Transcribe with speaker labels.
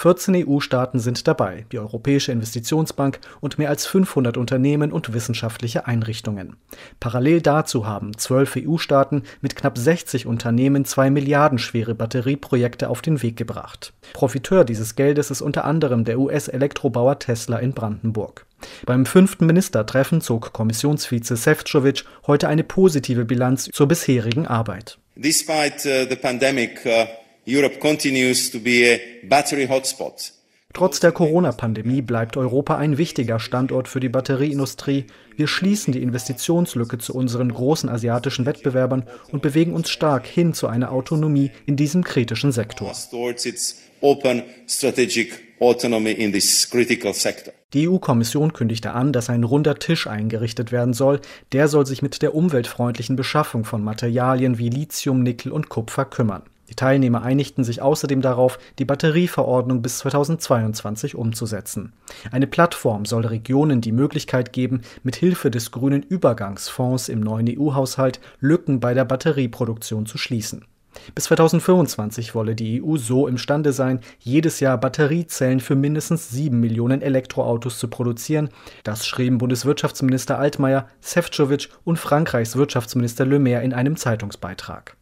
Speaker 1: 14 EU-Staaten sind dabei, die Europäische Investitionsbank und mehr als 500 Unternehmen und wissenschaftliche Einrichtungen. Parallel dazu haben 12 EU-Staaten mit knapp 60 Unternehmen 2 Milliarden schwere Batterieprojekte auf den Weg gebracht. Profiteur dieses Geldes ist unter anderem der US-Elektrobauer Tesla in Brandenburg. Beim 5. Ministertreffen zog Kommissionsvize Šefčovič heute eine positive Bilanz zur bisherigen Arbeit.
Speaker 2: Despite the pandemic, Europe continues to be a battery hotspot.
Speaker 1: Trotz der Corona-Pandemie bleibt Europa ein wichtiger Standort für die Batterieindustrie. Wir schließen die Investitionslücke zu unseren großen asiatischen Wettbewerbern und bewegen uns stark hin zu einer Autonomie in diesem kritischen Sektor. Die EU-Kommission kündigte an, dass ein runder Tisch eingerichtet werden soll. Der soll sich mit der umweltfreundlichen Beschaffung von Materialien wie Lithium, Nickel und Kupfer kümmern. Die Teilnehmer einigten sich außerdem darauf, die Batterieverordnung bis 2022 umzusetzen. Eine Plattform soll Regionen die Möglichkeit geben, mit Hilfe des grünen Übergangsfonds im neuen EU-Haushalt Lücken bei der Batterieproduktion zu schließen. Bis 2025 wolle die EU so imstande sein, jedes Jahr Batteriezellen für mindestens 7 Millionen Elektroautos zu produzieren. Das schrieben Bundeswirtschaftsminister Altmaier, Šefčovič und Frankreichs Wirtschaftsminister Le Maire in einem Zeitungsbeitrag.